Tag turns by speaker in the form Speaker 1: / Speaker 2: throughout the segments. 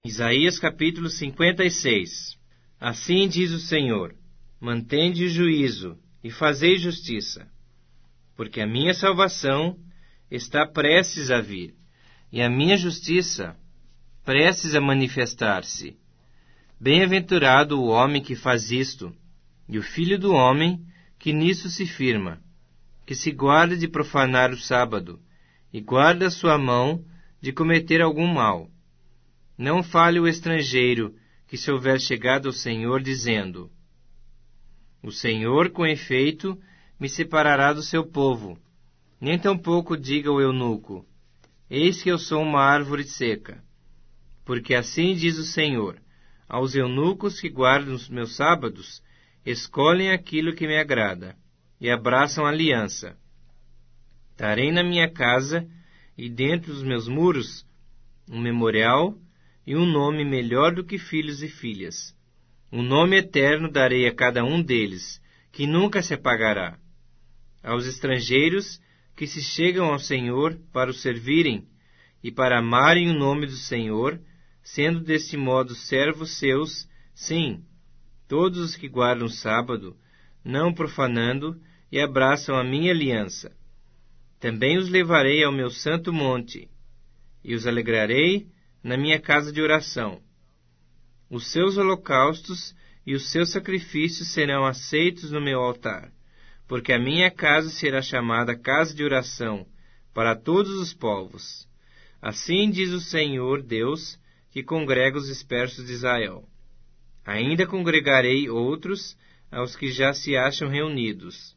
Speaker 1: Isaías capítulo 56. Assim diz o Senhor: mantende o juízo e fazei justiça, porque a minha salvação está prestes a vir, e a minha justiça prestes a manifestar-se. Bem-aventurado o homem que faz isto, e o filho do homem que nisso se firma, que se guarda de profanar o sábado, e guarda a sua mão de cometer algum mal. Não fale o estrangeiro que se houver chegado ao Senhor, dizendo: o Senhor, com efeito, me separará do seu povo. Nem tampouco diga o eunuco: eis que eu sou uma árvore seca. Porque assim diz o Senhor: aos eunucos que guardam os meus sábados, escolhem aquilo que me agrada, e abraçam a aliança. Darei na minha casa e dentro dos meus muros um memorial e um nome melhor do que filhos e filhas. Um nome eterno darei a cada um deles, que nunca se apagará. Aos estrangeiros que se chegam ao Senhor para o servirem e para amarem o nome do Senhor, sendo deste modo servos seus, sim, todos os que guardam o sábado, não profanando, e abraçam a minha aliança. Também os levarei ao meu santo monte, e os alegrarei na minha casa de oração. Os seus holocaustos e os seus sacrifícios serão aceitos no meu altar, porque a minha casa será chamada casa de oração para todos os povos. Assim diz o Senhor Deus, que congrega os dispersos de Israel. Ainda congregarei outros aos que já se acham reunidos.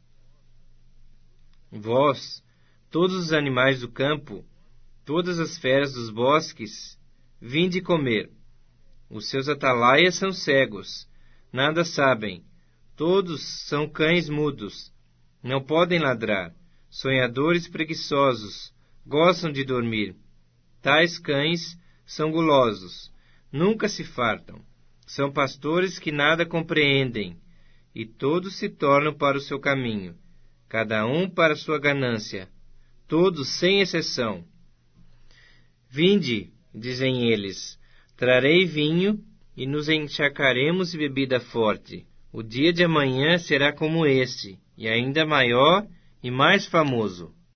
Speaker 1: Vós, todos os animais do campo, todas as feras dos bosques, vinde comer. Os seus atalaias são cegos, nada sabem. Todos são cães mudos, não podem ladrar. Sonhadores preguiçosos, gostam de dormir. Tais cães são gulosos, nunca se fartam. São pastores que nada compreendem, e todos se tornam para o seu caminho, cada um para a sua ganância, todos sem exceção. Vinde, dizem eles, trarei vinho, e nos encharcaremos de bebida forte. O dia de amanhã será como este, e ainda maior e mais famoso.